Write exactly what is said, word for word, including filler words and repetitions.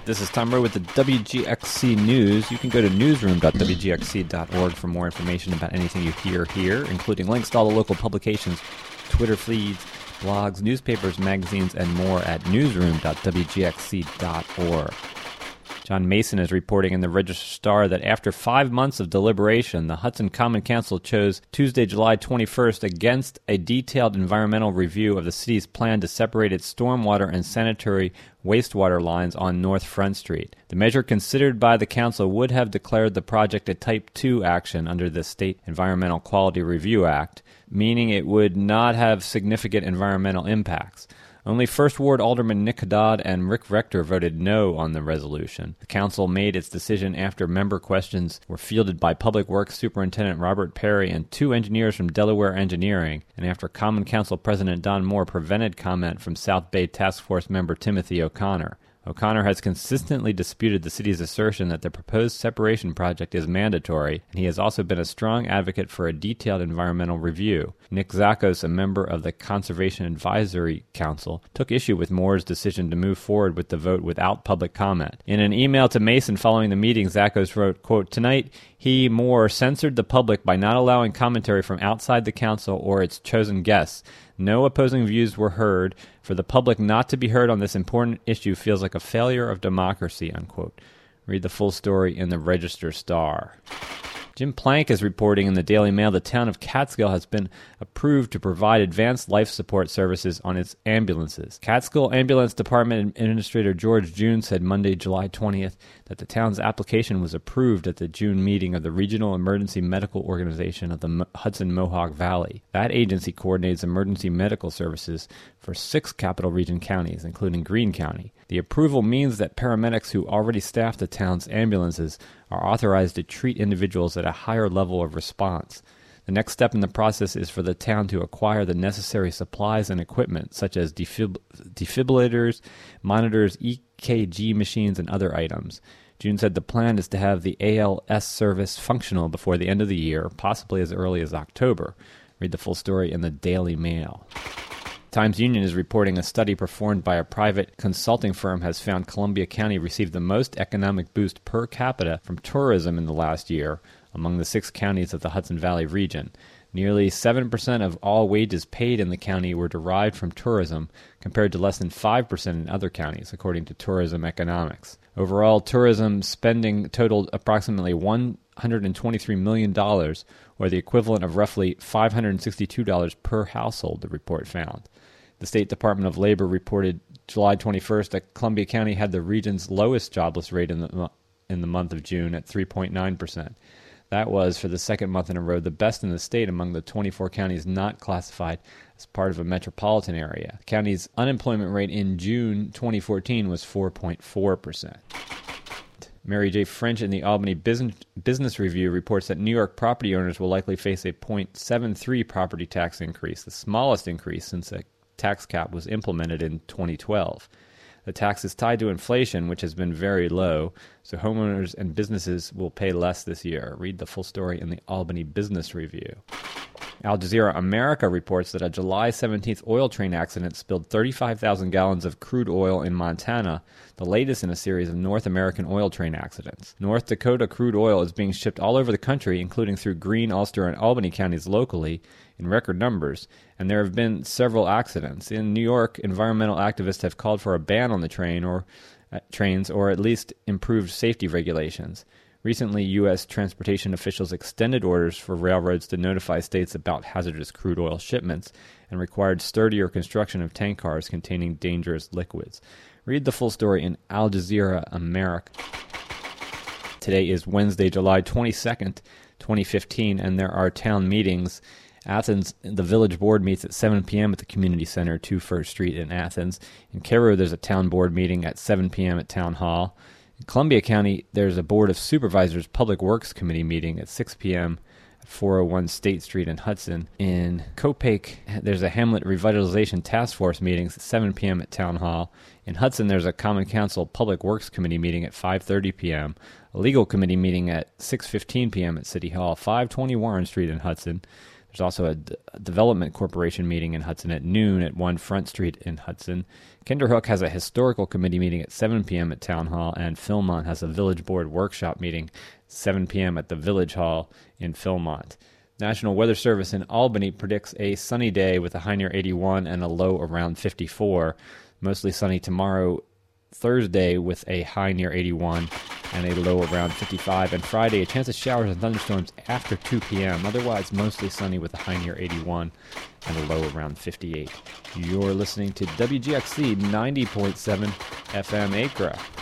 This is Tom Rowe with the W G X C News. You can go to newsroom dot w g x c dot org for more information about anything you hear here, including links to all the local publications, Twitter feeds, blogs, newspapers, magazines, and more at newsroom dot w g x c dot org. John Mason is reporting in the Register-Star that after five months of deliberation, the Hudson Common Council chose Tuesday, July twenty-first against a detailed environmental review of the city's plan to separate its stormwater and sanitary wastewater lines on North Front Street. The measure considered by the council would have declared the project a Type two action under the State Environmental Quality Review Act, meaning it would not have significant environmental impacts. Only First Ward Alderman Nick Haddad and Rick Rector voted no on the resolution. The council made its decision after member questions were fielded by Public Works Superintendent Robert Perry and two engineers from Delaware Engineering, and after Common Council President Don Moore prevented comment from South Bay Task Force member Timothy O'Connor. O'Connor has consistently disputed the city's assertion that the proposed separation project is mandatory, and he has also been a strong advocate for a detailed environmental review. Nick Zakos, a member of the Conservation Advisory Council, took issue with Moore's decision to move forward with the vote without public comment. In an email to Mason following the meeting, Zakos wrote, quote, "Tonight, he, Moore, censored the public by not allowing commentary from outside the council or its chosen guests. No opposing views were heard. For the public not to be heard on this important issue feels like a failure of democracy," unquote. Read the full story in the Register-Star. Jim Plank is reporting in the Daily Mail the town of Catskill has been approved to provide advanced life support services on its ambulances. Catskill Ambulance Department Administrator George June said Monday, July twentieth, that the town's application was approved at the June meeting of the Regional Emergency Medical Organization of the Mo- Hudson Mohawk Valley. That agency coordinates emergency medical services for six Capital Region counties, including Greene County. The approval means that paramedics who already staff the town's ambulances are authorized to treat individuals at a higher level of response. The next step in the process is for the town to acquire the necessary supplies and equipment, such as defib- defibrillators, monitors, E K G machines, and other items. June said the plan is to have the A L S service functional before the end of the year, possibly as early as October. Read the full story in the Daily Mail. Times-Union is reporting a study performed by a private consulting firm has found Columbia County received the most economic boost per capita from tourism in the last year among the six counties of the Hudson Valley region. Nearly seven percent of all wages paid in the county were derived from tourism, compared to less than five percent in other counties, according to Tourism Economics. Overall, tourism spending totaled approximately one hundred twenty-three million dollars, or the equivalent of roughly five hundred sixty-two dollars per household, the report found. The State Department of Labor reported July twenty-first that Columbia County had the region's lowest jobless rate in the in the month of June at three point nine percent. That was, for the second month in a row, the best in the state among the twenty-four counties not classified as part of a metropolitan area. The county's unemployment rate in June twenty fourteen was four point four percent. Mary J. French in the Albany Business, Business Review reports that New York property owners will likely face a zero point seven three property tax increase, the smallest increase since a tax cap was implemented in twenty twelve. The tax is tied to inflation, which has been very low, so homeowners and businesses will pay less this year. Read the full story in the Albany Business Review. Al Jazeera America reports that a July seventeenth oil train accident spilled thirty-five thousand gallons of crude oil in Montana, the latest in a series of North American oil train accidents. North Dakota crude oil is being shipped all over the country, including through Greene, Ulster, and Albany counties locally, in record numbers, and there have been several accidents. In New York, environmental activists have called for a ban on the train or uh, trains, or at least improved safety regulations. Recently, U S transportation officials extended orders for railroads to notify states about hazardous crude oil shipments and required sturdier construction of tank cars containing dangerous liquids. Read the full story in Al Jazeera America. Today is Wednesday, July twenty-second, twenty fifteen, and there are town meetings. Athens, the village board meets at seven p.m. at the community center, two First Street in Athens. In Carew, there's a town board meeting at seven p.m. at Town Hall. In Columbia County, there's a Board of Supervisors Public Works Committee meeting at six p.m. at four oh one State Street in Hudson. In Copake, there's a Hamlet Revitalization Task Force meeting at seven p.m. at Town Hall. In Hudson, there's a Common Council Public Works Committee meeting at five thirty p.m., a Legal Committee meeting at six fifteen p.m. at City Hall, five twenty Warren Street in Hudson. There's also a, D- a Development Corporation meeting in Hudson at noon at one Front Street in Hudson. Kinderhook has a Historical Committee meeting at seven p.m. at Town Hall, and Philmont has a Village Board Workshop meeting at seven p.m. at the Village Hall in Philmont. National Weather Service in Albany predicts a sunny day with a high near eighty-one and a low around fifty-four. Mostly sunny tomorrow, Thursday, with a high near eighty-one and a low around fifty-five. And Friday, a chance of showers and thunderstorms after two p.m. Otherwise, mostly sunny with a high near eighty-one and a low around fifty-eight. You're listening to W G X C ninety point seven F M Acre.